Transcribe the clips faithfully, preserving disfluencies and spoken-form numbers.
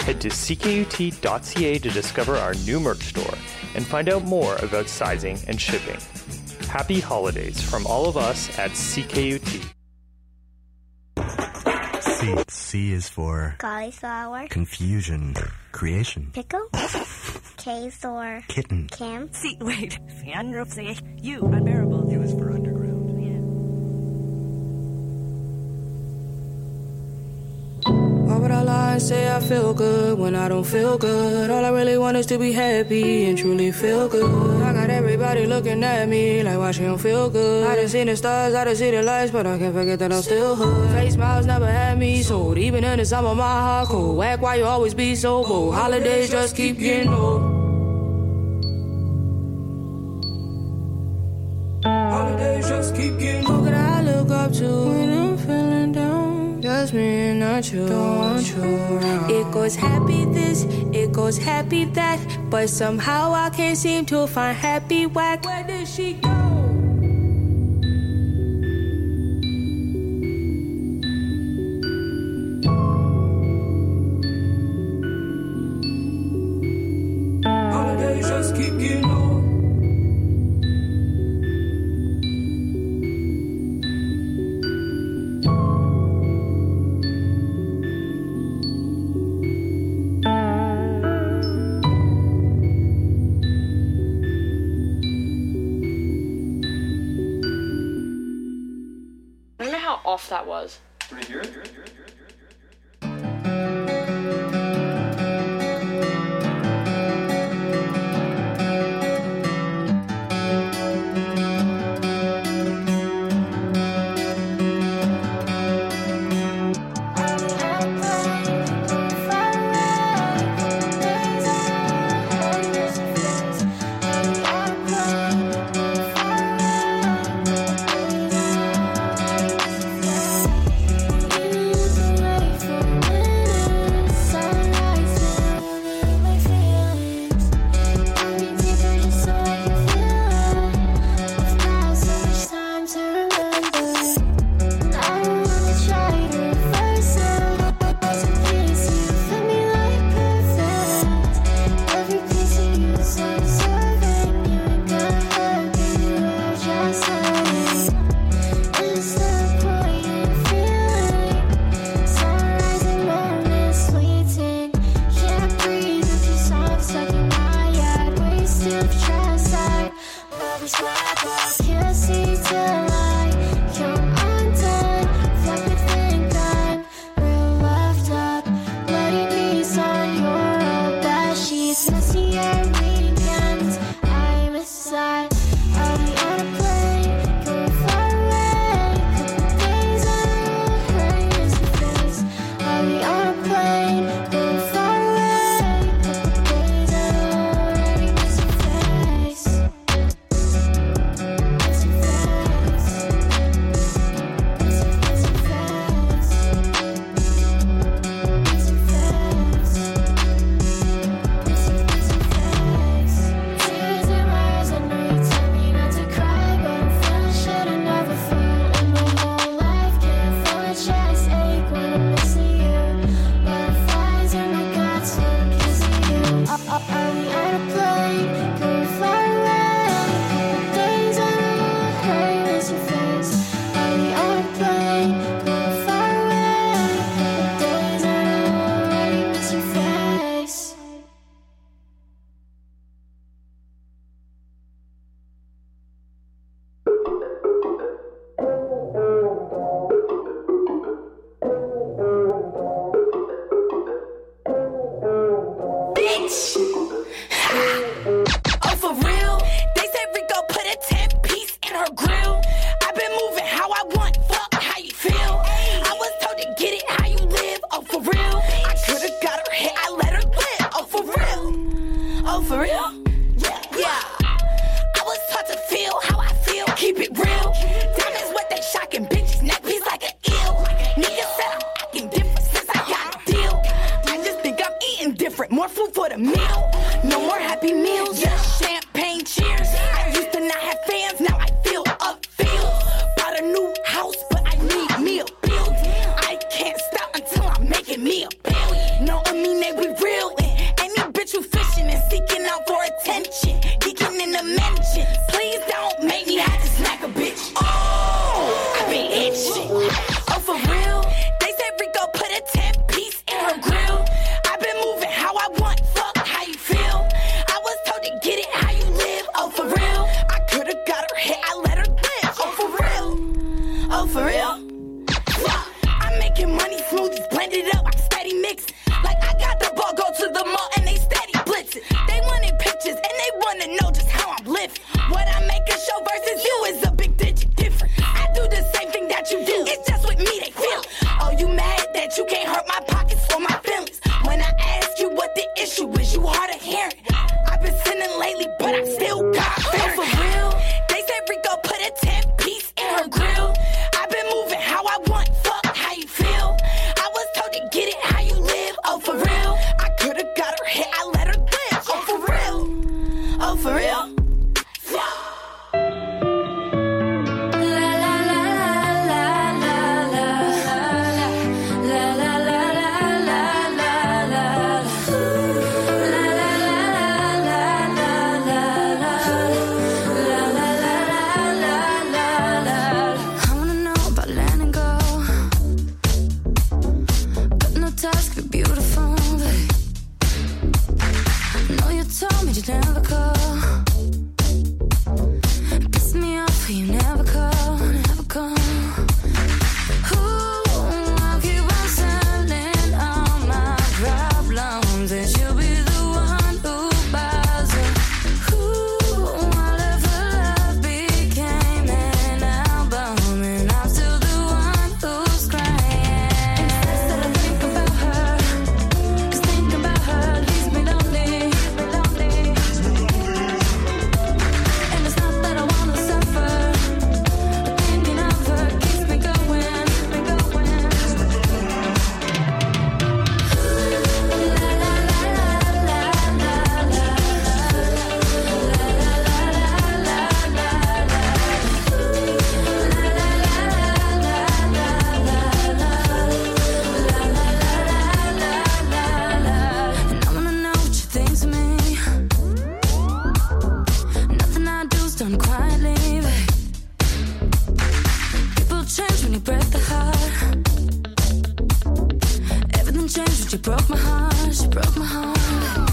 Head to c k u t dot c a to discover our new merch store and find out more about sizing and shipping. Happy holidays from all of us at C K U T. C. C is for cauliflower, confusion, creation, pickle, K is for kitten, Cam. C, wait, you, unbearable. U is for underground. Why would I lie and say I feel good when I don't feel good? All I really want is to be happy and truly feel good. I got everybody looking at me like why she don't feel good. I done seen the stars, I done seen the lights, but I can't forget that I'm still hood. Fake smiles never had me sold, even in the summer my heart cold. Whack, why you always be so bold? Holidays just keep getting old. Holidays just keep getting old. Who could I look up to when I'm feeling down? Just me and not you, don't want you around. It goes happy this, it goes happy that, but somehow I can't seem to find happy whack. Where did she go? Holidays just keep getting old. Off that was. Can we hear it? me a billion. I can't stop until I'm making me a billion. No, I'm mean they be real. And any bitch who fishing and seeking out for attention, geeking in the mention. Please don't make me have to smack a bitch. Oh, I be itching. Oh, for real? They said Rico put a ten piece in her grill. I've been moving how I want, fuck how you feel. I was told to get it how you live. Oh, for real? I could've got her hit, I let her live. Oh, for real? Oh, for real? I'm making money, smoothies blended up, I'm steady mixing. Like I got the ball, go to the mall and they steady blitzing. They wanted pictures and they wanna know just how I'm living. What I make a show versus you is a big digit different. I do the same thing that you do, it's just with me they feel. Oh, you mad that you can't hurt my pockets or my feelings? When I ask you what the issue is, you hard of hearing. I've been sinning lately, but I'm still God-fearing. Oh, for real? They said Rico put a ten piece in her grill. I've been moving how I want, fuck how you feel. I was told to get it how you live. Oh, for real? I could've got her hit, I let her live. Oh, for real? Oh, for real? Never call. Piss me off, you never call, never call. Ooh, I'll keep on selling all my problems, and she'll be the one who buys them. Ooh, all of her love became an album, and I'm still the one who's crying. Instead of think about her, 'cause think about her leaves me lonely. Done quietly, babe. People change when you break the heart. Everything changed when you broke my heart. She broke my heart.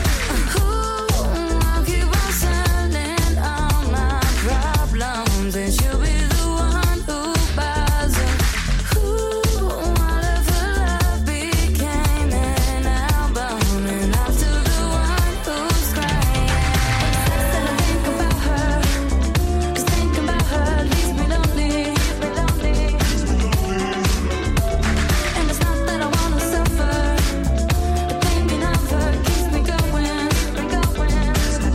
Ooh, I'll keep on selling all my problems, and she'll be the one who buys them. Ooh, all of her love became an album, and I'm still the one who's crying. Instead of think about her, 'cause think about her leaves me lonely. And it's not that I wanna suffer, but thinking of her keeps me going, going.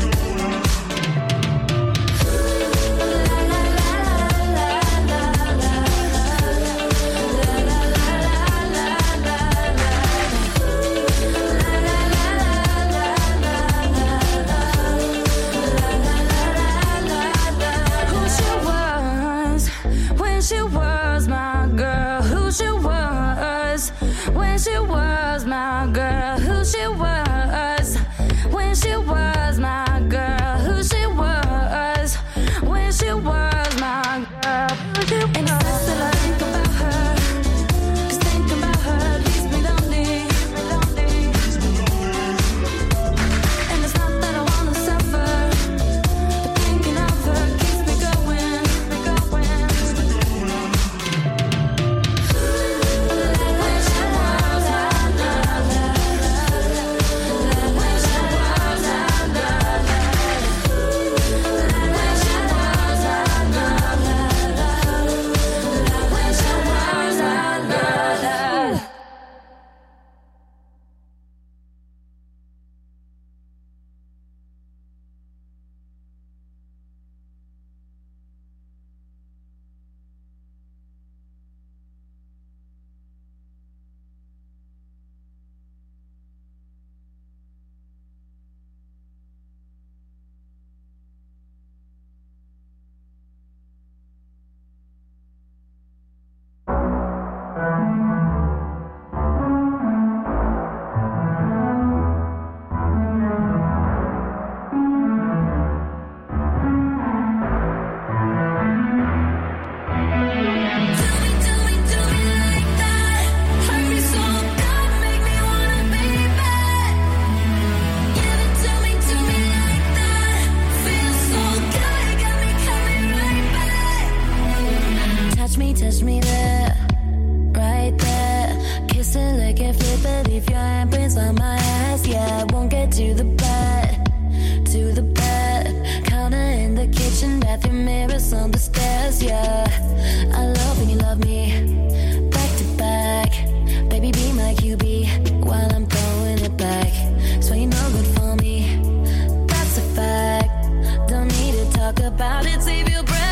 Who she was when she was my girl. Who she was when she was my girl. Who she was when she was my girl. Who she was when she was my girl. Who she was. And it's still I think about her, 'cause thinking about her leaves me lonely. And it's not that I wanna suffer, but thinking of her keeps me going, going. When she was my girl. on my ass, yeah, I won't get to the bed, to the bed. Counter in the kitchen, bathroom mirrors on the stairs, yeah. I love when you love me, back to back. Baby, be my Q B while I'm throwing it back. So you're no good for me, that's a fact. Don't need to talk about it, save your breath.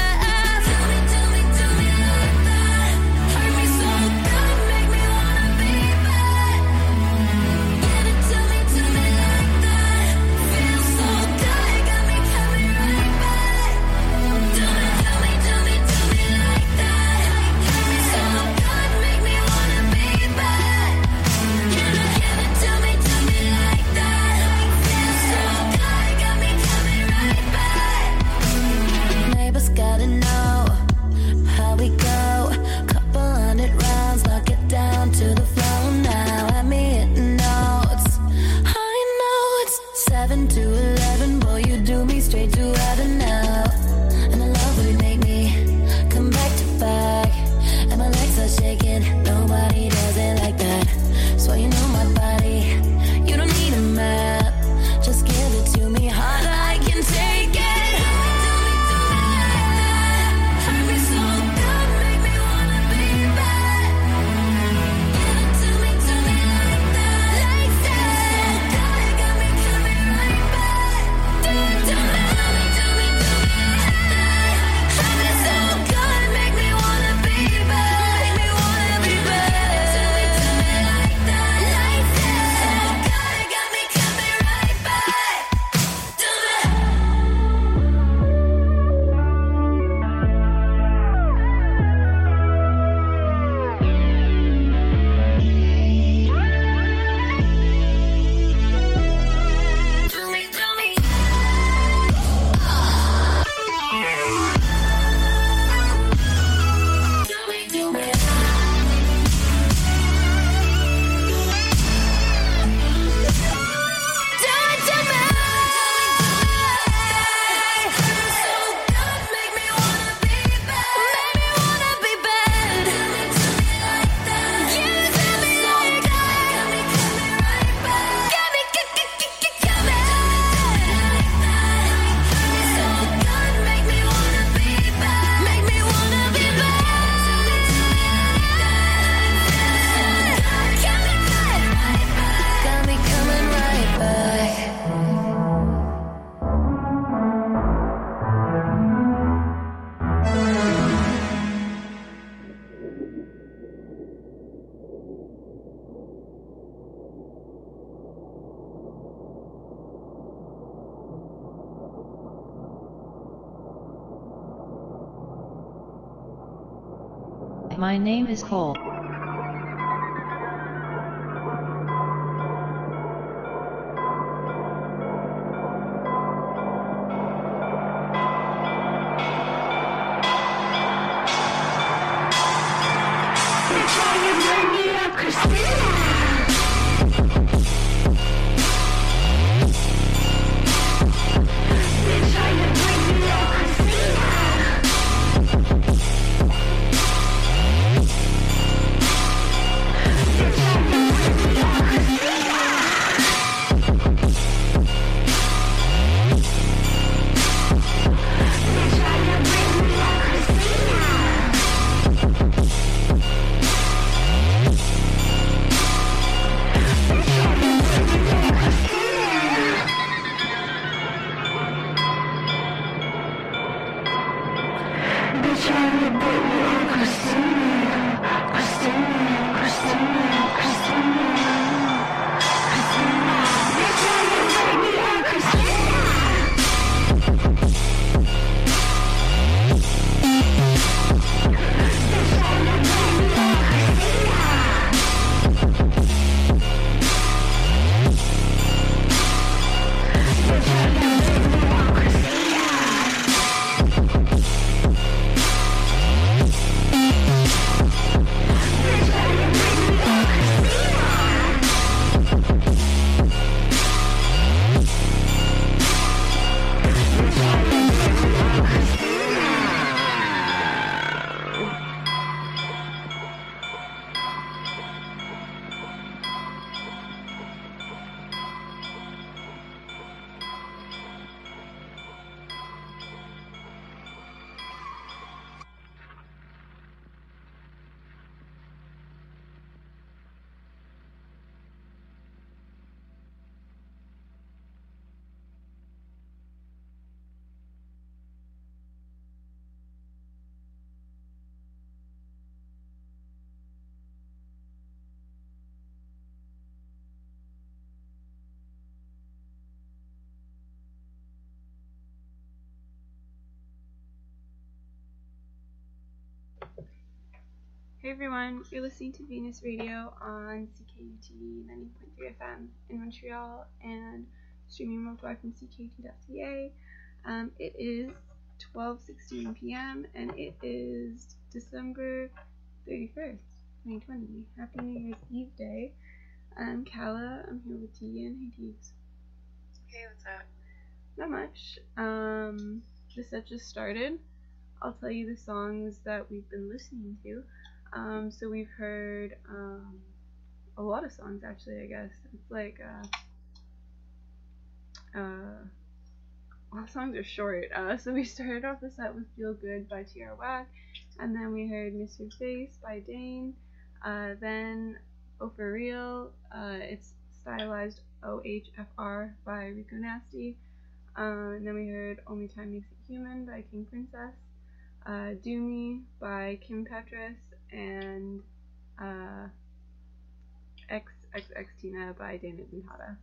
Gotta know how we go. Couple hundred rounds, knock it down to the floor now. Have me hitting notes. I know it's seven to eleven, boy, you do me straight to heaven now. And I love when you make me come back to back, and my legs are shaking. Nobody does it like that. So you know my body, you don't need a map. Just give it to me harder, I can take it. My name is Cole. Hey everyone, you're listening to Venus Radio on C K U T ninety point three F M in Montreal and streaming worldwide from C K U T dot C A. Um, it is twelve sixteen p.m. and it is December thirty-first, twenty twenty. Happy New Year's Eve Day. I'm Kala. I'm here with Tegan. Hey Teagues. Hey, what's up? Not much. Um, the set just started. I'll tell you the songs that we've been listening to. Um, so we've heard um, a lot of songs actually, I guess. It's like, uh, uh, all the songs are short. Uh, so we started off the set with Feel Good by T R Wack, and then we heard Mister Face by Dane, uh, then Oh For Real, uh, it's stylized O H F R by Rico Nasty, uh, and then we heard Only Time Makes It Human by King Princess, uh, Do Me by Kim Petras, and uh, X X X Tina by David Zinhada.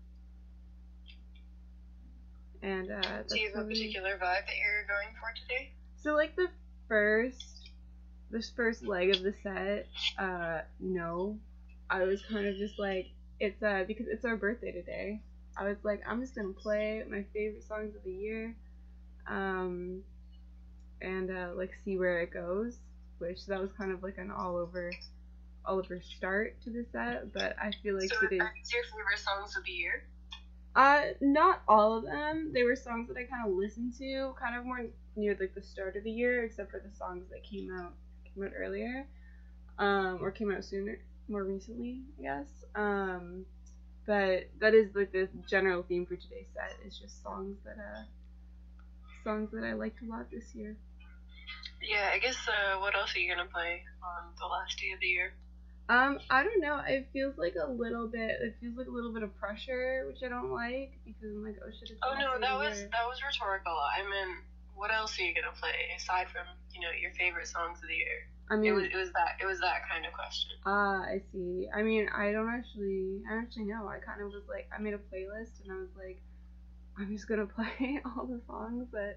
And uh, that's Do you have a particular vibe that you're going for today? So like the first, this first leg of the set, uh, no, I was kind of just like, it's uh because it's our birthday today. I was like, I'm just gonna play my favorite songs of the year, um, and uh, like see where it goes. Which that was kind of like an all over, all over start to the set. But I feel like so it is. Are these your favorite songs of the year? Uh, not all of them. They were songs that I kind of listened to, kind of more near like the start of the year, except for the songs that came out came out earlier, um, or came out sooner, more recently, I guess. Um, but that is like the general theme for today's set. Is just songs that uh, songs that I liked a lot this year. Yeah, I guess. Uh, what else are you gonna play on the last day of the year? Um, I don't know. It feels like a little bit. It feels like a little bit of pressure, which I don't like because I'm like, oh shit. It's Oh no, that was year. that was rhetorical. I mean, what else are you gonna play aside from you know your favorite songs of the year? I mean, it was it was that it was that kind of question. Ah, uh, I see. I mean, I don't actually. I don't actually know. I kind of was like, I made a playlist and I was like, I'm just gonna play all the songs that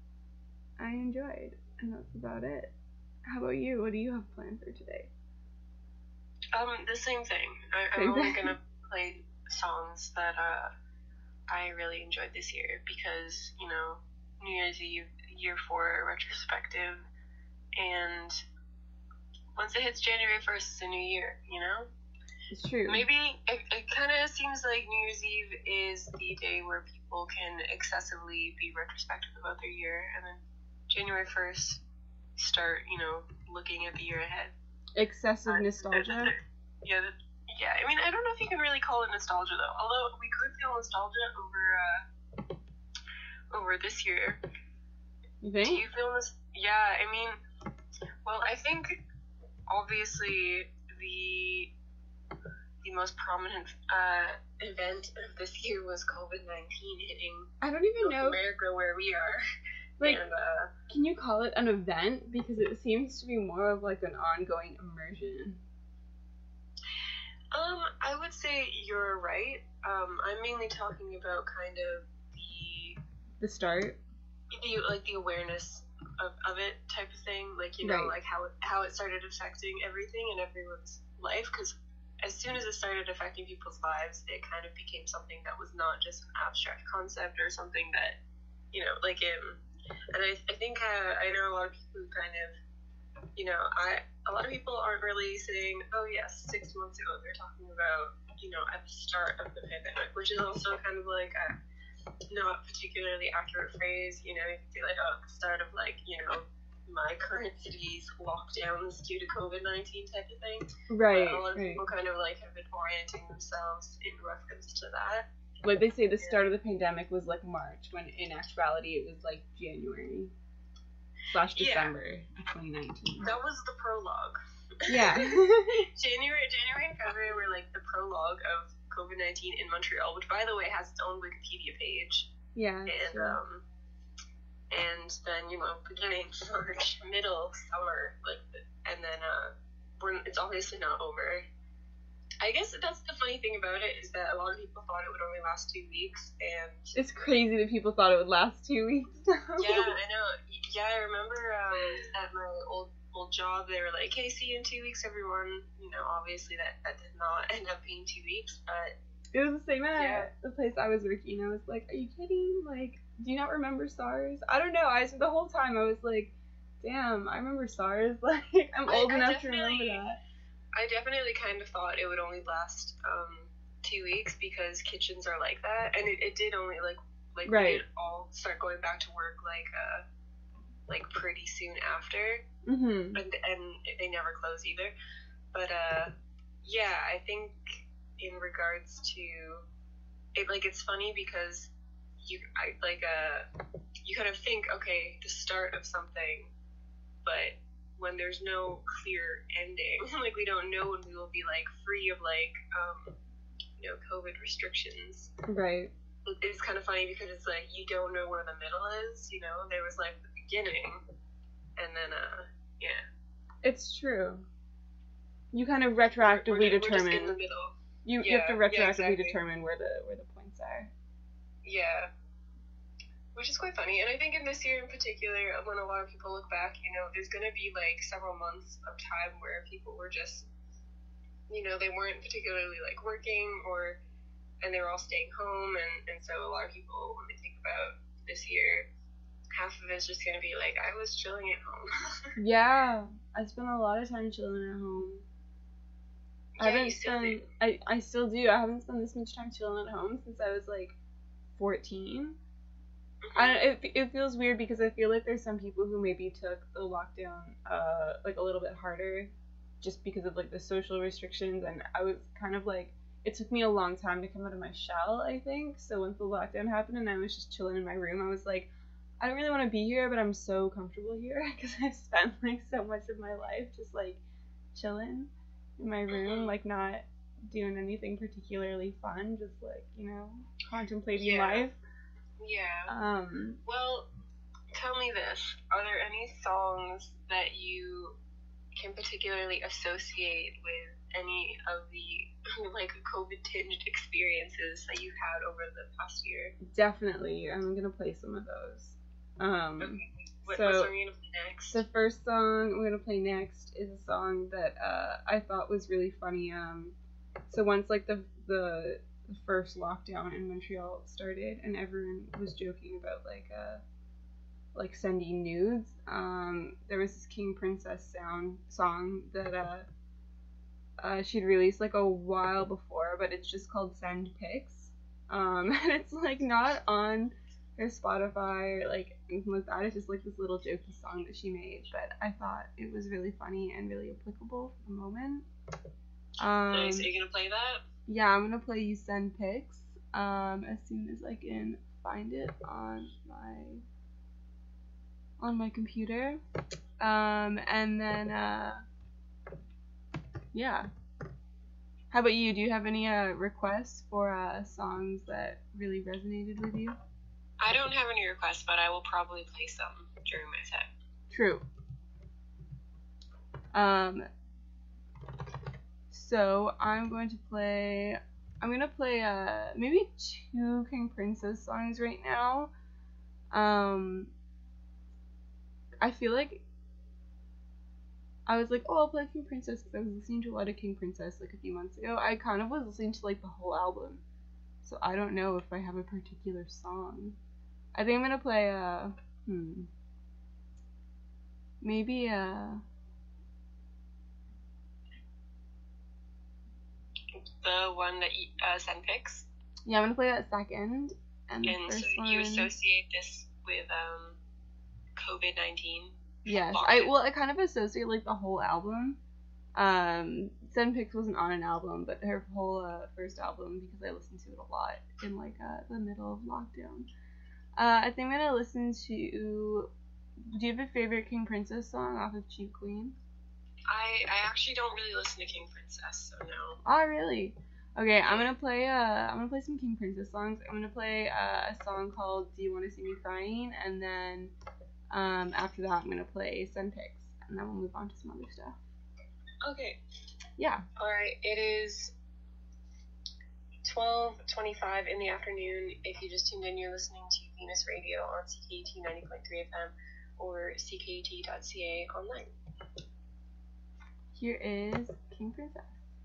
I enjoyed, and that's about it. How about you? What do you have planned for today? Um, the same thing. I, Same I'm only thing. gonna play songs that uh I really enjoyed this year because you know New Year's Eve, year four retrospective, and once it hits January first, it's a new year. You know. It's true. Maybe it, it kind of seems like New Year's Eve is the day where people can excessively be retrospective about their year, and then January first start, you know, looking at the year ahead. Excessive Uh, nostalgia. Yeah, that, yeah. I mean, I don't know if you can really call it nostalgia though. Although we could feel nostalgia over uh, over this year. You think? Do you feel this? Yeah, I mean, well, I think obviously the the most prominent uh, event of this year was COVID nineteen hitting I don't even North know. America where we are. Like, and, uh, can you call it an event? Because it seems to be more of like an ongoing immersion. um, I would say you're right. Um, I'm mainly talking about kind of the The start. the like the awareness of, of it type of thing. Like you know, Right. like how it, how it started affecting everything and everyone's life. Because as soon as it started affecting people's lives, it kind of became something that was not just an abstract concept or something that you know, like in. And I, I think uh, I know a lot of people who kind of, you know, I a lot of people aren't really saying, oh yes, six months ago they're talking about, you know, at the start of the pandemic, which is also kind of like a not particularly accurate phrase. You know, you can say like, oh, the start of like, you know, my current city's lockdowns due to COVID nineteen type of thing. Right. But a lot of right. people kind of like have been orienting themselves in reference to that. Like they say the start of the pandemic was like March, when in actuality it was like January slash December of twenty nineteen. That was the prologue. Yeah. January, January and February were like the prologue of COVID nineteen in Montreal, which by the way has its own Wikipedia page. Yeah. And sure. um, and then you know beginning March, middle summer, like, and then uh, we're it's obviously not over. I guess that's the funny thing about it is that a lot of people thought it would only last two weeks, and It's crazy that people thought it would last two weeks. yeah, I know. Yeah, I remember um, at my old old job, they were like, hey, see you in two weeks, everyone. You know, obviously that, that did not end up being two weeks, but... It was the same at Yeah. the place I was working. I was like, are you kidding? Like, do you not remember SARS? I don't know. I the whole time I was like, damn, I remember SARS. Like, I'm I- old I enough to remember definitely- that. I definitely kind of thought it would only last um, two weeks because kitchens are like that, and it, it did only, like, like we Right. did all start going back to work, like, uh, like pretty soon after. Mm-hmm. and, and they never close either. But uh, yeah, I think in regards to it, like it's funny because you, I like uh, you kind of think, okay, the start of something, but when there's no clear ending, like we don't know when we will be like free of like um, you know, COVID restrictions. Right. It's kind of funny because it's like you don't know where the middle is. You know, there was like the beginning, and then uh, yeah. It's true. You kind of We're, retroactively we're just in determine. the middle. You, you have to Yeah, yeah, retroactively exactly. determine where the where the points are. Yeah. Which is quite funny. And I think in this year in particular, when a lot of people look back, you know, there's going to be like several months of time where people were just, you know, they weren't particularly like working or, and they were all staying home. And, and so a lot of people, when they think about this year, half of it's just going to be like, I was chilling at home. Yeah, I spent a lot of time chilling at home. I Yeah, haven't you still spent. do. I I still do. I haven't spent this much time chilling at home since I was like fourteen. I it it feels weird because I feel like there's some people who maybe took the lockdown uh like a little bit harder, just because of like the social restrictions, and I was kind of like, it took me a long time to come out of my shell, I think. So once the lockdown happened and I was just chilling in my room, I was like, I don't really want to be here, but I'm so comfortable here because I've spent like so much of my life just like chilling in my room, like not doing anything particularly fun, just like, you know, contemplating Yeah. life. Yeah. Um, Well, tell me this. Are there any songs that you can particularly associate with any of the, like, COVID-tinged experiences that you've had over the past year? definitely, I'm gonna play some of those. Um, Okay. What, so what song are you going to play next? the first song I'm gonna play next is a song that uh, I thought was really funny. Um, so once like the the the first lockdown in Montreal started, and everyone was joking about like uh like sending nudes. Um, there was this King Princess sound song that uh, uh she'd released like a while before, but it's just called Send Pics. Um, and it's like not on her Spotify or like anything like that. It's just like this little jokey song that she made, but I thought it was really funny and really applicable for the moment. Um, Nice. Are you going to play that? yeah, I'm gonna play you Send Pics um, as soon as I can find it on my on my computer. Um, and then uh, yeah. How about you? Do you have any uh, requests for uh, songs that really resonated with you? I don't have any requests, but I will probably play some during my set. True. Um. So I'm going to play. I'm gonna play uh maybe two King Princess songs right now. Um. I feel like I was like, oh, I'll play King Princess because I was listening to a lot of King Princess like a few months ago. I kind of was listening to like the whole album, so I don't know if I have a particular song. I think I'm gonna play uh hmm maybe uh The one that you uh, Send Pics? yeah, I'm gonna play that second, and the And first so one. you associate this with um, COVID nineteen? Yes, Lock I it. well, I kind of associate like the whole album. Um, Send Pics wasn't on an album, but her whole uh, first album, because I listened to it a lot in like uh, the middle of lockdown. Uh, I think I'm gonna listen to. Do you have a favorite King Princess song off of Cheap Queen? I, I actually don't really listen to King Princess, so no. Oh, really? Okay, I'm gonna play. Uh, I'm gonna play some King Princess songs. I'm gonna play uh, a song called "Do You Want to See Me Crying," and then um, after that, I'm gonna play Send Pics, and then we'll move on to some other stuff. Okay. Yeah. Alright, it is twelve twenty-five in the afternoon. If you just tuned in, you're listening to Venus Radio on C K E T ninety point three F M or C K E T dot C A online. Here is King Princess.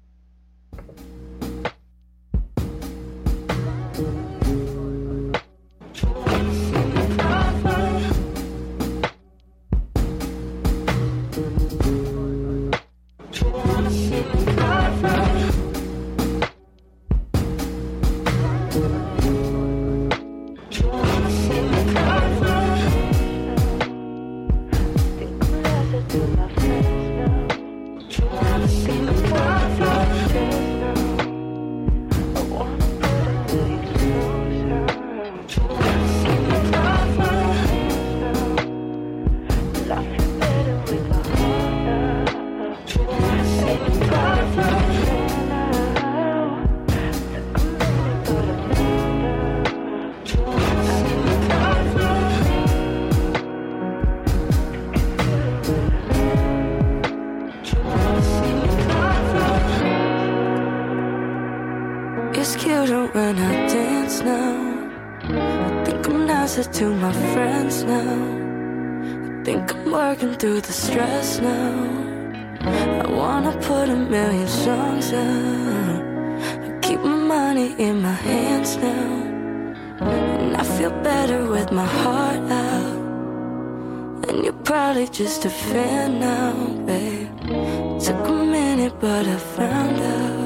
When I dance now, I think I'm nicer to my friends now. I think I'm working through the stress now. I wanna put a million songs out. I keep my money in my hands now, and I feel better with my heart out. And you're probably just a fan now, babe. Took a minute but I found out.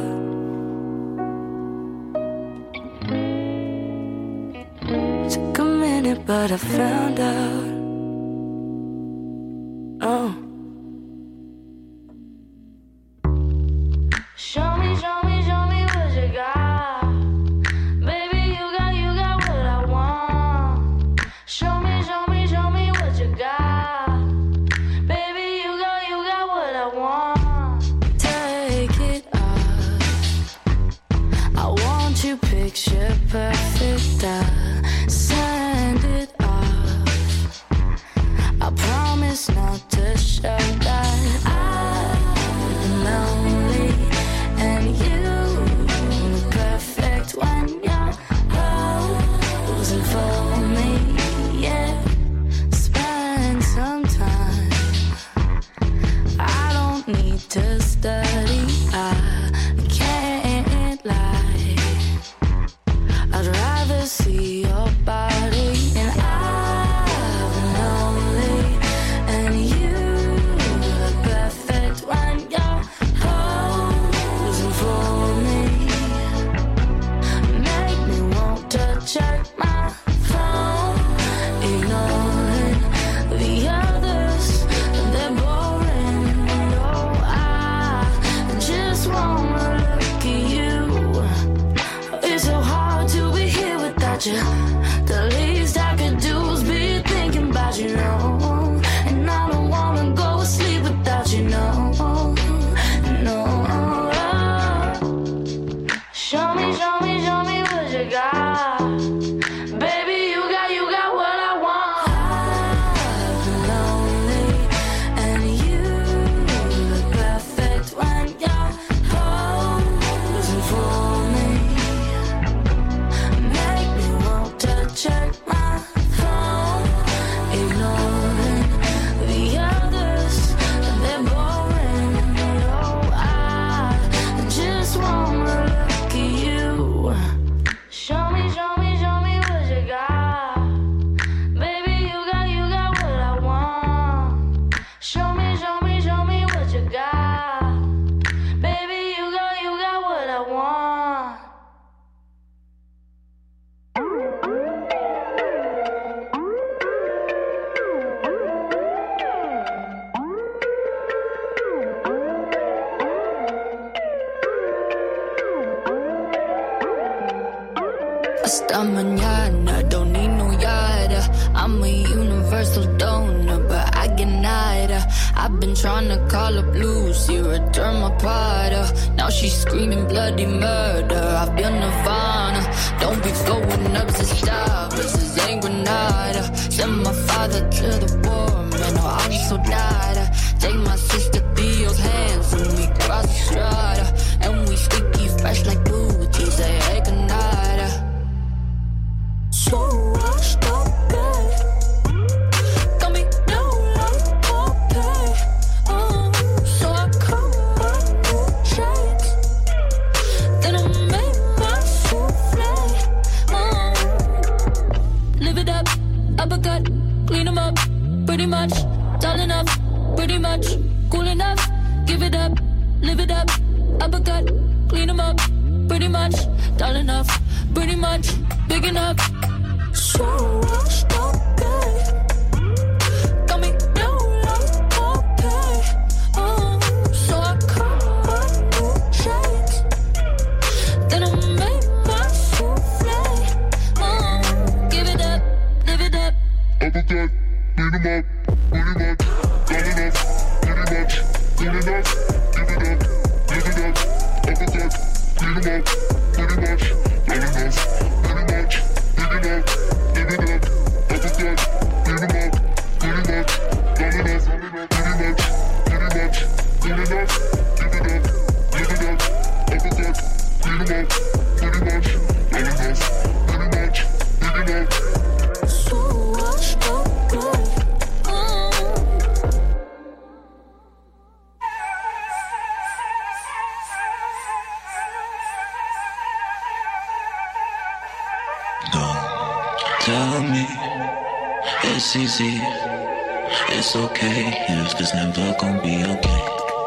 But I found out. Oh. Show me, show me, show me what you got. Baby, you got, you got what I want. Show me, show me, show me what you got. Baby, you got, you got what I want. Take it off. I want you picture perfect. I send it off. I promise not to show that I'm lonely and you perfect when you're posing for me. Yeah, spend some time. I don't need to study. I can't lie. I'd rather see your body, and I've been lonely, and you are perfect when you're posing for me. Make me want to check my phone, ignoring the others, they're boring. Oh, I just wanna look at you. It's so hard to be here without you. The least I could do is be thinking about you, no. And I don't wanna go to sleep without you, no. No. Show me, show me, show me what you got. Baby, you got, you got what I want. I've been lonely, and you look perfect when you're posing for me. Make me want to check my phone, ignoring the others, they're boring. Oh, I just wanna look at you. Show me, show me, show me what you got. Baby, you got, you got what I want. Show me, show me, show me what you got. Baby, you got, you got what I want. Hasta mañana, don't need no yada. I'm a universal donor, but I get nada. I've been trying to call up Lucy, return my Prada. Now she's screaming bloody murder. I've been Nirvana. Don't be going up to stop. This is ain't Grenada. Send my father to the war, man. Oh, I'm so nada. Take my sister Theo's hands and we cross the strata. And we sticky fresh like booties. Say, hey, good night. So washed up, babe. Got me no love, oh, babe. Oh. much, big enough. So washed up, good. Got me down like okay. Oh, so I cut my new shades. Then I made my souffle. Oh, give it up, live it up. Uppercut, beat 'em up, pretty much, got enough, pretty much, good enough, give it up, live it up. Uppercut, beat 'em up, pretty much, got enough, pretty much, big enough, live it up. Uppercut, beat 'em up, pretty much, got enough, pretty much, pretty much, good enough, give it up, live it up. Uppercut, beat 'em up, pretty much, got enough, pretty much, big enough. So washed up, good. Oh. Tell me it's easy, it's okay if it's never gonna be okay.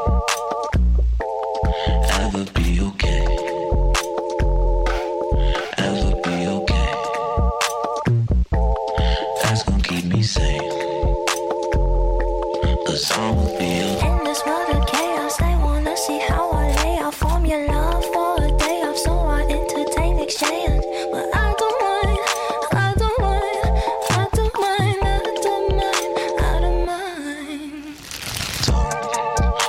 Ever be okay. Ever be okay. That's gonna keep me sane. Cause I will be okay. In this world of chaos, they wanna see how I lay out formula for a day off, so I entertain exchange. But I don't mind, I don't mind, I don't mind, I don't mind, I don't mind. Don't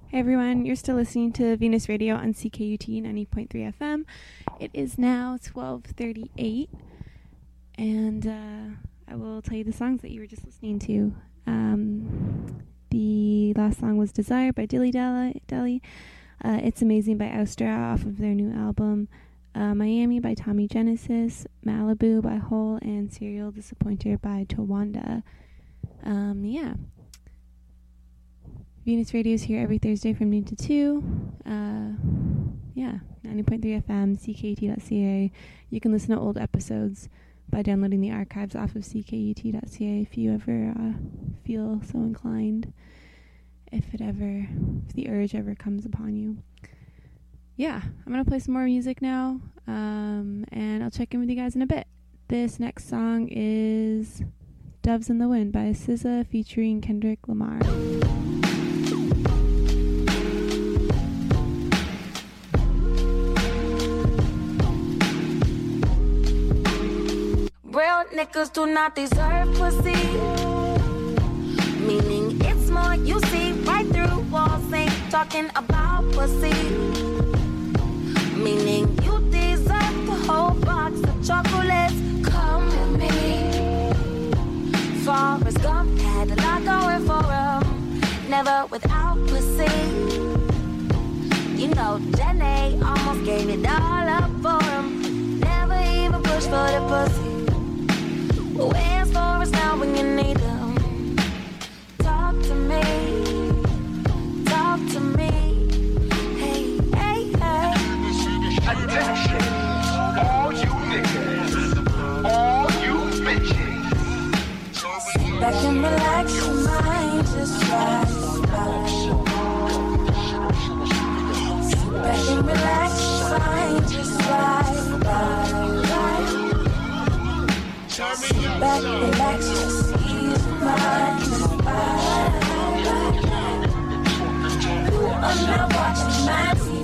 Hey everyone, you're still listening to Venus Radio on C K U T ninety point three F M. It is now twelve thirty-eight, and uh, I will tell you the songs that you were just listening to. Um, the last song was Desire by Dilly Dally. Dally. Uh, It's Amazing by Austra off of their new album. Uh, Miami by Tommy Genesis. Malibu by Hole, and Serial Disappointer by Tawanda. Um, yeah. Venus Radio is here every Thursday from noon to two. Uh, yeah, ninety point three F M, C K U T dot C A. You can listen to old episodes by downloading the archives off of C K U T dot C A if you ever uh, feel so inclined. If it ever, if the urge ever comes upon you. Yeah, I'm going to play some more music now, um, and I'll check in with you guys in a bit. This next song is Doves in the Wind by S Z A featuring Kendrick Lamar. Real niggas do not deserve pussy. Meaning it's more you see right through walls. Ain't talking about pussy. Meaning you deserve the whole box of chocolates. Come with me. Forrest Gump had a lot going for him. Never without pussy. You know Jenny almost gave it all up for him. Never even pushed for the pussy. Where's Forrest now when you need him? Talk to me, talk to me. Hey, hey, hey. Attention, all you niggas, all you bitches. Sit back and relax your mind, just right. Sit back and relax your mind, just right, right, right. Sit back, relax, just ease your mind. You are not watching my T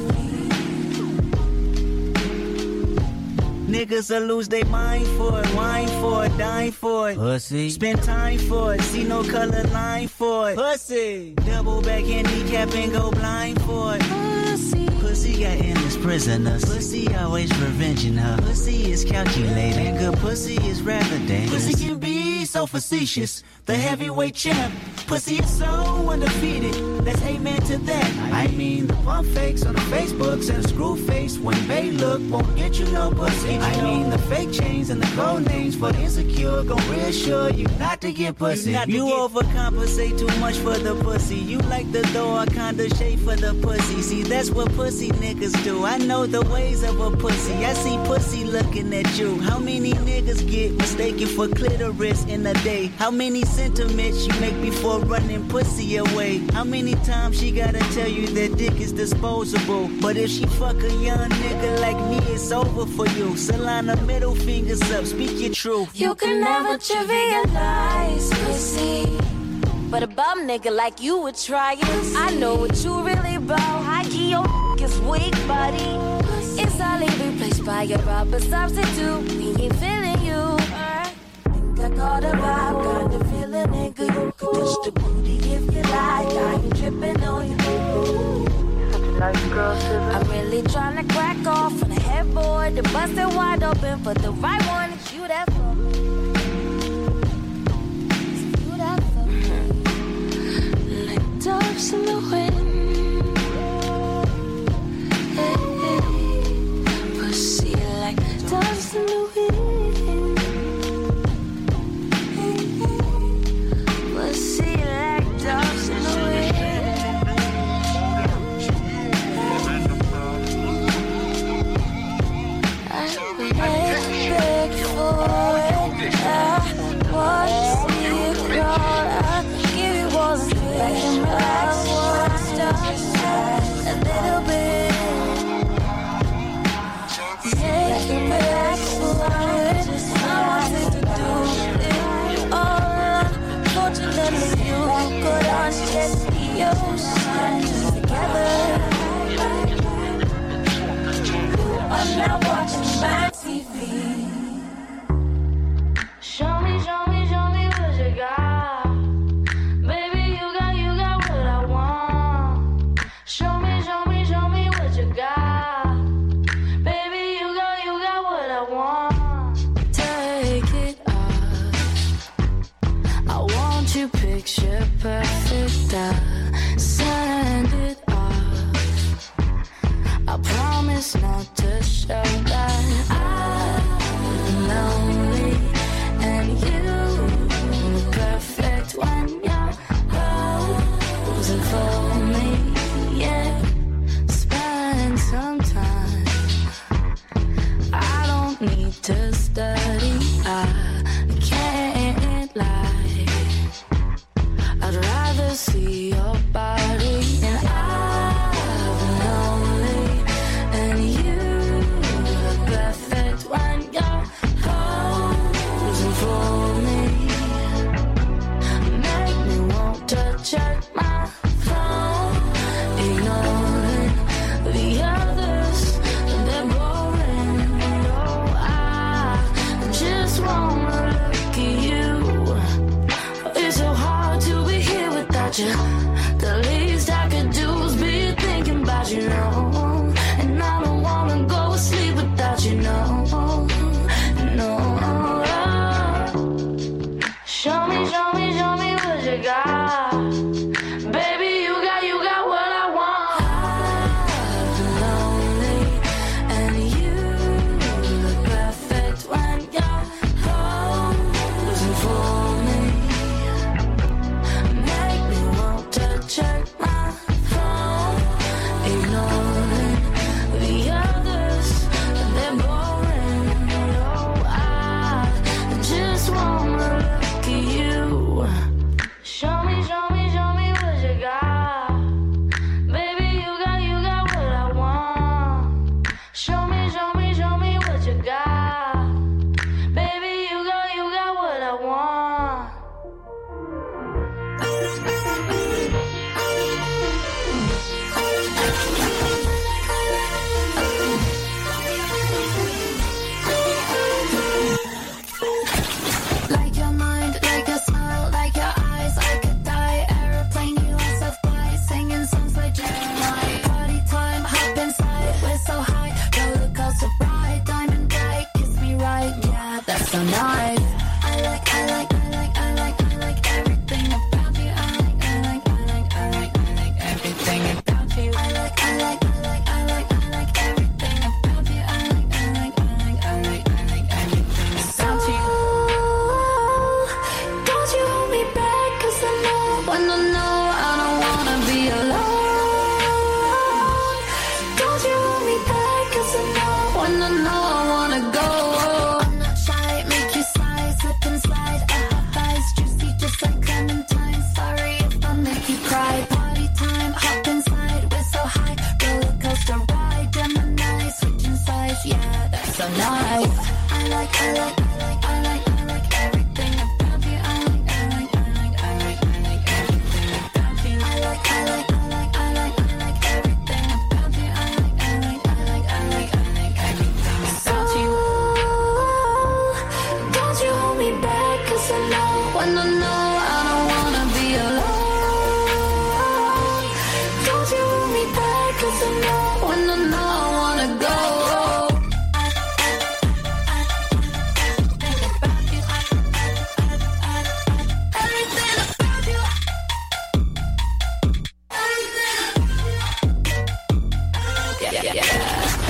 V. Niggas will lose their mind for it, wine for it, dine for it. Pussy. Spend time for it, see no color line for it. Pussy. Double back handicap and go blind for it. Pussy. Pussy got endless prisoners. Pussy always revenging her. Pussy is calculating. Good pussy is rather dangerous. Pussy can be so facetious. The heavyweight champ. Pussy is so undefeated. Let's amen to that. I mean, the pump fakes on the Facebooks and the screw face when they look won't get you no pussy. I mean, the fake chains and the code names for the insecure gon' reassure you not to get pussy. You, you get overcompensate too much for the pussy. You like the door kinda shape for the pussy. See, that's what pussy niggas do. I know the ways of a pussy. I see pussy looking at you. How many niggas get mistaken for clitoris in a day? How many sentiments you make before running pussy away? How many times she gotta tell you that dick is disposable? But if she fuck a young nigga like me, it's over for you. Solana, middle fingers up, speak your truth. You can never trivialize pussy, but a bum nigga like you would try it. I know what you really about. High key, your is weak, buddy. It's only replaced by your rubber substitute. We ain't feeling you. Think I caught a vibe, got the feeling, nigga. You could touch the booty if you like. I ain't tripping on you. Nice girl, I'm really trying to crack off on the headboard. The busted wide open for the right one. It's you that for me. It's you that for me. Like doves in the wind. Hey, hey. Pussy like doves in the wind. Hey, hey. Pussy like doves in the wind. Back in my Show me, show me, show me what you got. Baby, you got, you got what I want. Take it off. I want you picture perfect. I'll send it off. I promise not to show that I'm lonely and you perfect when you're posing for me. Yeah, spend some time. I don't need to study. I can't lie. I'd rather see your body, and I've been lonely, and you are perfect when you're posing for me. Make me want to check my phone, ignoring the others, they're boring. Oh, I just wanna look at you. It's so hard to be here without you. The least I could do is be thinking about you, no. And I don't wanna go to sleep without you, no. No. Show me, show me, show me what you got. Baby, you got, you got what I want. I've been lonely, and you look perfect when you're posing for me. Make me want to check my phone, ignoring the others, they're boring. Oh, I just wanna look at you. Show me, show me, show me what you got. Baby, you got, you got what I want. Show me, show me, show me what you got. Baby, you got, you got what I want. Like your mind, like your smile, like your eyes, I could die. Aeroplane, you are so fly, singing songs by Jeremiah. Party time, hop inside, we're so high. Roller coaster ride, diamond bright, kiss me right, yeah, that's so nice. I like, I like, I like, I like, I like everything about you. I like, I like, I like, I like, I like everything about you. I like, I like, I like, I like, I like everything about you. I like, I like, I like, I like, I like everything about you. Don't you hold me back, 'cause I know when I know I don't wanna be alone. Don't you hold me back, 'cause I know when I know I wanna go. I'm not shy, make you sigh, slip and slide. I have eyes juicy just like clementine. Sorry if I make you cry. Party time, hop inside, we're so high. Roller coaster ride, Gemini, switching sides, yeah, that's so nice. I like, I like, I like, I like, I like everything about you. I like, I like, I like, I like, I like everything about you. I like, I like, I like, I like, I like everything about you. I like, I like, I like, I like, I like everything about you. Don't you hold me back, 'cause I know when I know I don't wanna be alone. Don't you hold me back, 'cause I know when I know I wanna go. Yeah, yeah, yeah.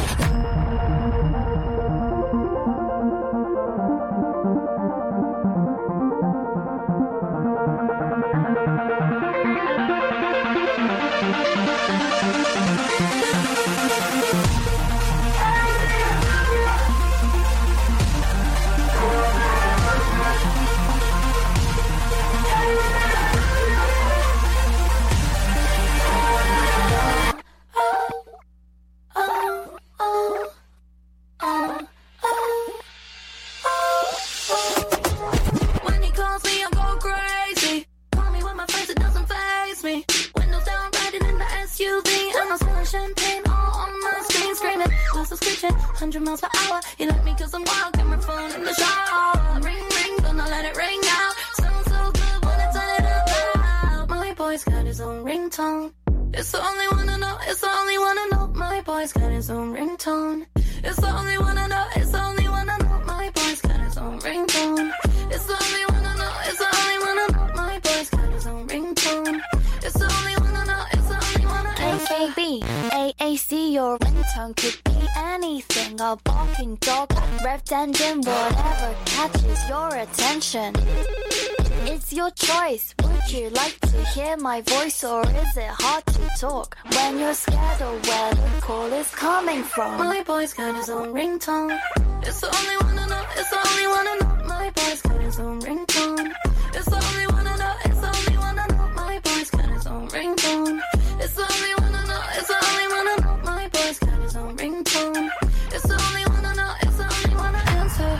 Hundred miles per hour. You like me 'cause I'm wild. Camera phone in the shower. Ring, ring, gonna let it ring out. Sounds so good, wanna turn it up loud. My boy's got his own ringtone. It's the only one I know it's the only one I know. My boy's got his own ringtone. It's the only one I know, it's the only one I know. My boy's got his own ringtone. It's the only one I know, it's the only one I know. My boy's got his own ringtone. It's the only one I know, it's the only one I know. A B, A A C, your ringtone could be anything. A barking dog, revved engine, whatever catches your attention. It's your choice. Would you like to hear my voice, or is it hard to talk when you're scared of where the call is coming from? My boy's got his own ringtone. It's the only one I know, it's the only one I know. My boy's got his own ringtone. It's the only one I know, it's the only one I know. My boy's got his own ringtone. It's the only one I know, it's the only one I know. My boy's got his own ringtone. It's the only one I know, it's the only one I answer.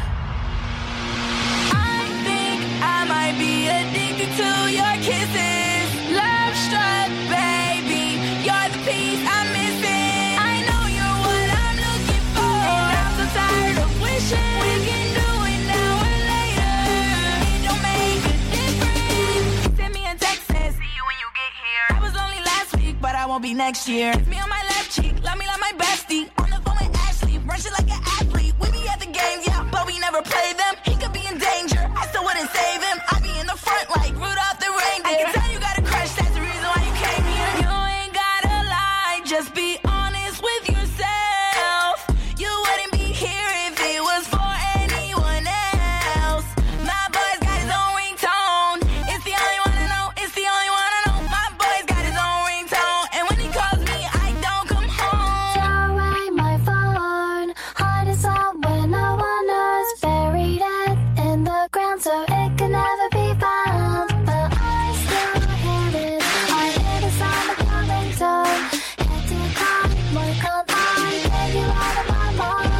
I think I might be addicted to your kisses. Love struck, baby. You're the piece I'm missing. I know you're what I'm looking for, and I'm so tired of wishing we can do it now or later. It don't make a difference. Send me a text and see you when you get here. That was only last week, but I won't be next year. Kiss me on my left cheek, love me like my bestie. On the phone with Ashley, run shit like an athlete. We be at the games, yeah, but we never play them. He could be in danger, I still wouldn't save him. I'd be in the front like Rudolph the reindeer. I can tell you got a crush, that's the reason why you came here. You ain't gotta lie, just be honest with yourself. You wouldn't be here if it was for anyone else. My boy's got his own ringtone. It's the only one I know, it's the only one I know. My boy's got his own ringtone, and when he calls me, I don't come home. Throw away my phone, hide it out when no one knows. Buried it in the ground so it can never be found. But I still hear it, I hear the sound of your ringtone. Head to cry, why can't I get you out of my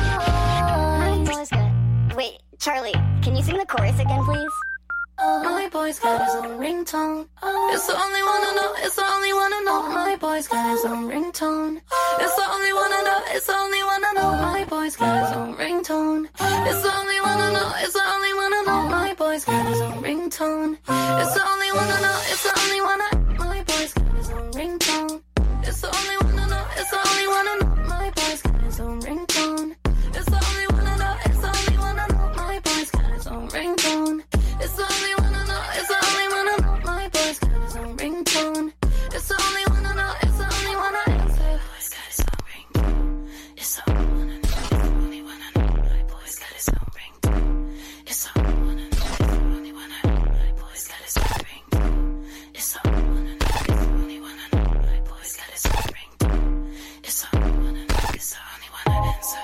mind? My boy's got... Wait, Charlie, can you sing the chorus again, please? Oh, my boy's got his own ringtone. It's the only one I know, it's the only one I know. My boy's got his own ringtone. It's the only one I know, it's the only one I know. My boy's got his own ringtone. It's the only one I know, it's the only one I know. My boy's got his own ringtone. It's the only one I know, it's the only one I know. My boy's got his own ringtone. It's the only one I know, it's the only one I know. My boy's got his own ringtone. It's the only one I know, it's the only one I know. My boy's got his own ringtone. It's the only one I know, it's the only one I know. My boy's got his own ringtone. It's the only one I know, it's the only one I answer. Boy's got his own ringtone. It's the only one I know, it's the only one I know. My boy's got his own ringtone. It's the only one I know, it's the only one I know. My boy's got his own ringtone. It's the only one I know, it's the only one I know. My boy's got his own ringtone. It's the only one I know, it's the only one I answer.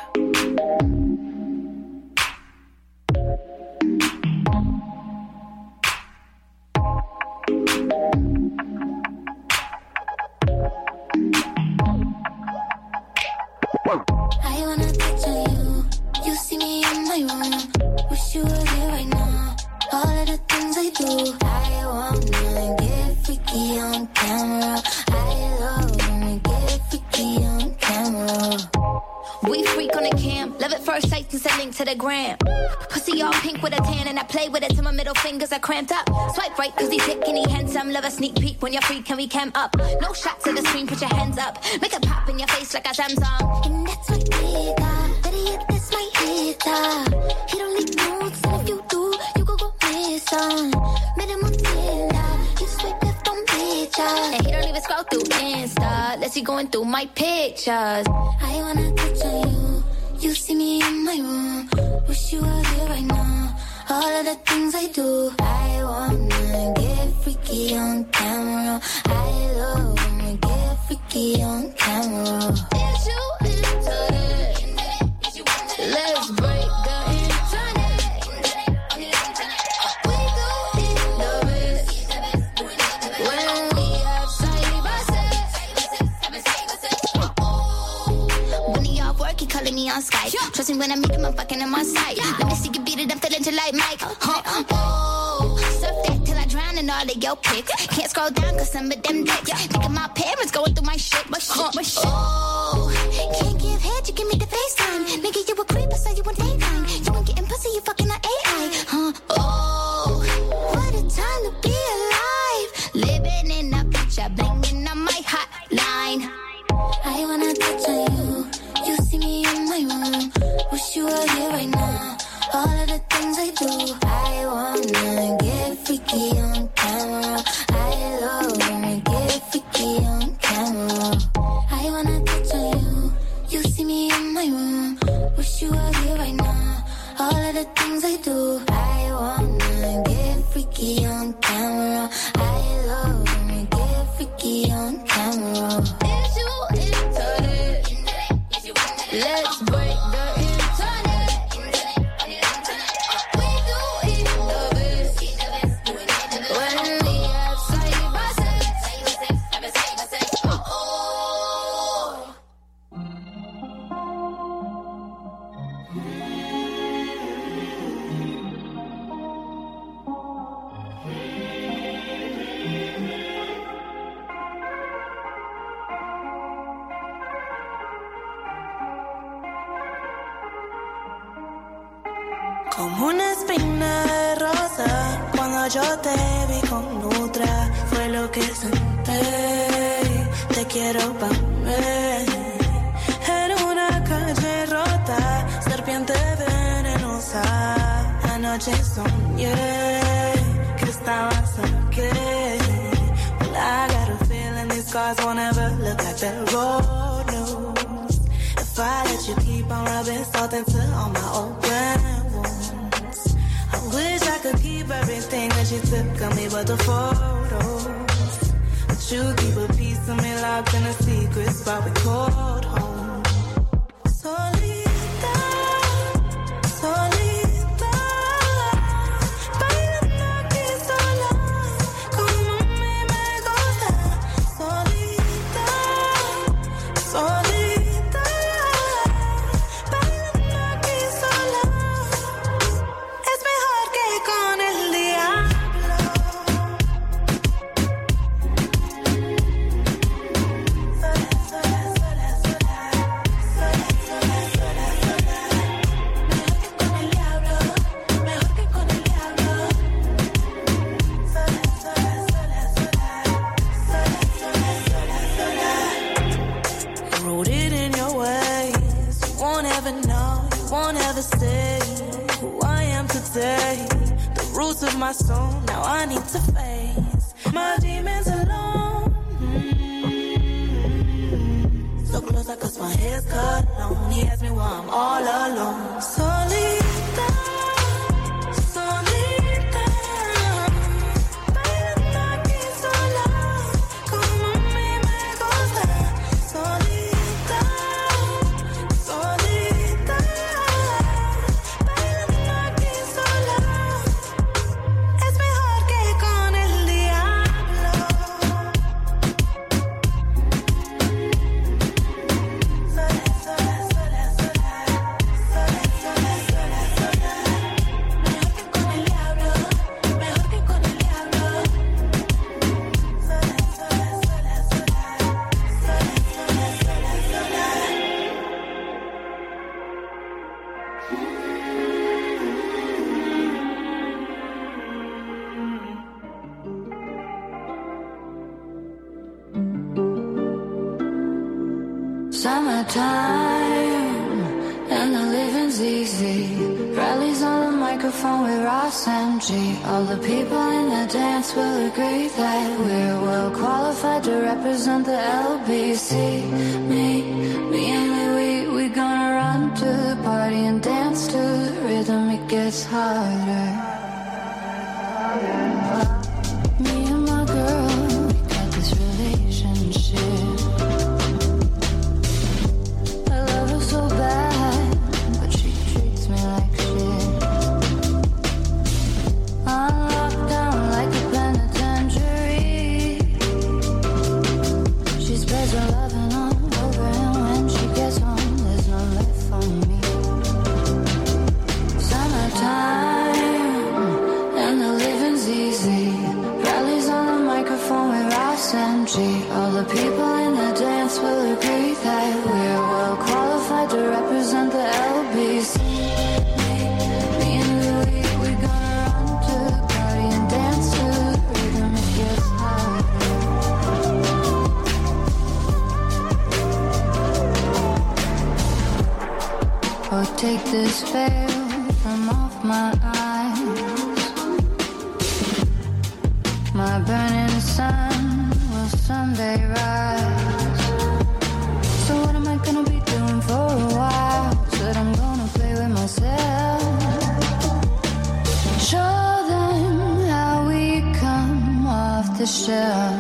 I wanna touch on you. You see me in my room. Wish you were here right now. All of the things I do. I wanna get freaky on camera. I love when we get freaky on camera. We freak on the cam, love at first sight and sending to the gram. Pussy all pink with a tan and I play with it till my middle fingers are cramped up. Swipe right cause he's thick and he handsome. Love a sneak peek when you're free, can we cam up? No shots of the screen, put your hands up. Make it pop in your face like a Samsung. And that's my nigga, better yet that's my hitter. He don't leave notes and if you do, you go go miss on. Met him on Tinder, you swipe left on pictures. And he don't even scroll through Insta, let's see going through my pictures. I wanna touch on you. You see me in my room. Wish you were here right now. All of the things I do. I wanna get freaky on camera. I love when we get freaky on camera. Is you into it? Let's break the internet. We go in the best when we are side by side. When he off work, he calling me on Skype. Trust me when I meet him, I'm fucking him on sight. Let me see you beat it, I'm feeling till like Mike. Huh? Oh, surf that till I drown in all of your pics. Can't scroll down cause some of them dicks. Think of my parents going through my shit, my shit, my shit. Oh, can't give head, you give me the FaceTime. Nigga, you a creeper, so you want daytime. You ain't getting pussy, you fucking an A I. Huh? Oh, what a time to be alive. Living in a picture, blinging on my hotline. Wish you were here right now. All of the things I do, I wanna get freaky on camera. I love when I get freaky on camera. I wanna touch on you. You see me in my room. Wish you were here right now. All of the things I do, I wanna get freaky on camera. I love when I get freaky on camera. Is you into it? Let's break the internet. We do it the best when we have cyber sex. Oh. Como una espina de rosa, cuando yo te vi con otra, fue lo que sentí. Te quiero pa' mí. En una calle rota, serpiente venenosa. Anoche soñé que estabas aquí. Well, I got a feeling these scars won't ever look like the road news. If I let you keep on rubbing salt into all my open wounds, I wish I could keep everything that you took of me but the photos. But you keep a piece of me locked in a secret spot we called home. Solita, solita, bailando aquí sola, como a mí me gusta. Solita, solita, bailando aquí sola. Es mejor que con el diablo. Rooted in your ways, you won't ever know, you won't ever see who I am today. The roots of my soul, now I need to face my demons alone. Mm-hmm. So close, I cause my hair's cut long. He asked me why I'm all alone. Solita, solita, bailando aquí sola, como a mí me gusta. Solita, solita, bailando aquí sola. Es mejor que con el diablo. Sola, sola, sola, sola, sola, sola, sola, sola. Mejor que con el diablo, mejor que con el diablo. Sola, sola, sola, sola, sola, sola, sola, sola. Summertime and the living's easy. Rallies on the microphone with Ross M G. All the people in the dance will agree that we're well qualified to represent the L B C. Me, me and Louie, we gonna run to the party and dance to the rhythm. It gets harder. Me and my girl, we got this relationship. I love her so bad, but she treats me like shit. I'm locked down like a penitentiary. She spreads her loving all over, and when she gets home, there's no left for me. Summertime and the living's easy. Rallies on the microphone with Ross M G. All the people in the dance will agree that we're well qualified to represent the L B C. Me, me and Louie, we gonna run to the party and dance to the rhythm. It gets harder. Oh I'll take this veil from off my eyes. My burning sun will someday rise. So what am I gonna be doing for a while? Said I'm gonna play with myself. Show them how we come off the shelf.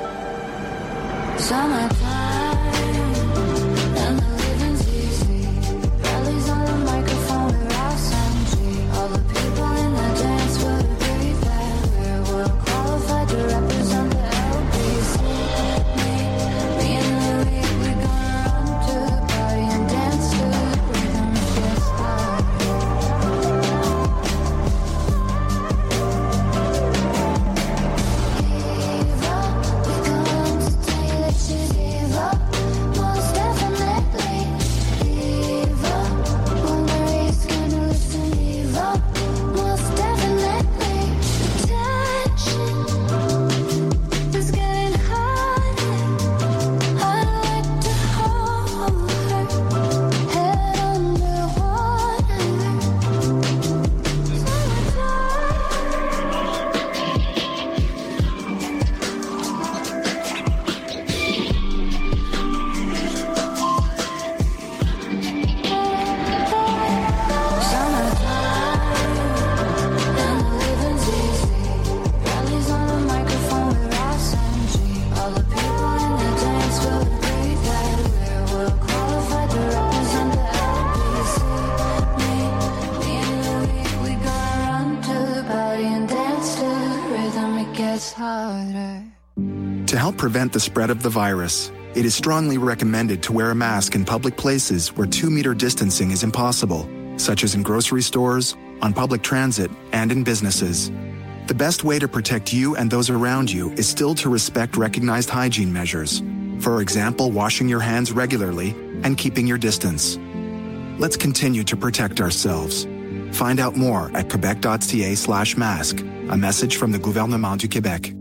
Summertime and the living's easy. Rallies on the microphone with Ross and G. All the people in the dance will agree that we're well qualified to represent the L B C. Me, me and Louis, we gonna run to the party and dance to the rhythm. Just like Eva, we come to tell you that she's Eva, most definitely. Eva, Montgomery, scandalous and Eva, most definitely. Attention is getting harder. I'd like to hold her head under water. To help prevent the spread of the virus, it is strongly recommended to wear a mask in public places where two-meter distancing is impossible, such as in grocery stores, on public transit, and in businesses. The best way to protect you and those around you is still to respect recognized hygiene measures. For example, washing your hands regularly and keeping your distance. Let's continue to protect ourselves. Find out more at quebec.ca slash mask. A message from the Gouvernement du Québec.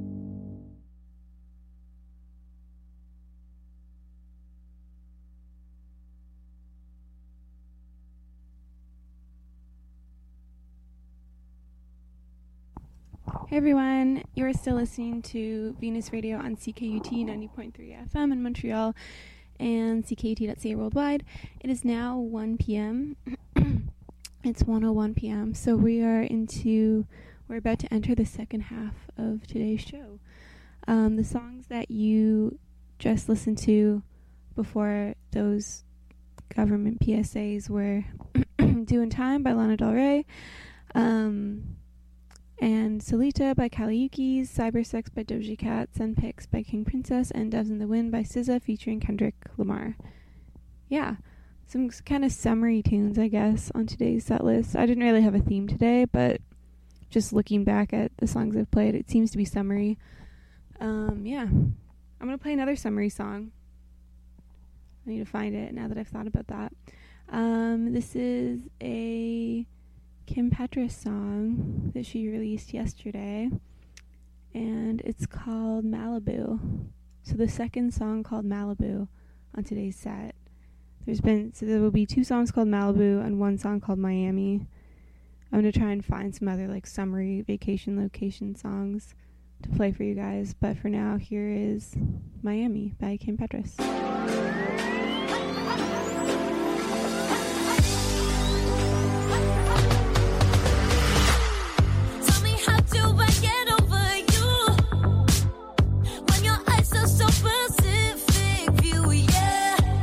Hey everyone, you're still listening to Venus Radio on C K U T ninety point three F M in Montreal and C K U T dot C A worldwide. It is now one p.m. It's one oh one p.m. So we are into, we're about to enter the second half of today's show. Um, the songs that you just listened to before those government P S As were Doing Time by Lana Del Rey, um... and Solita by Kali Uchis, Cybersex by Doja Cat, Sunpix by King Princess, and Doves in the Wind by S Z A featuring Kendrick Lamar. Yeah, some kind of summery tunes, I guess, on today's set list. I didn't really have a theme today, but just looking back at the songs I've played, it seems to be summery. Um, yeah, I'm going to play another summery song. I need to find it now that I've thought about that. Um, this is a Kim Petras song that she released yesterday, and it's called Malibu. So the second song called Malibu on today's set. There's been, so there will be two songs called Malibu and one song called Miami. I'm going to try and find some other like summery vacation location songs to play for you guys, but for now here is Miami by Kim Petras.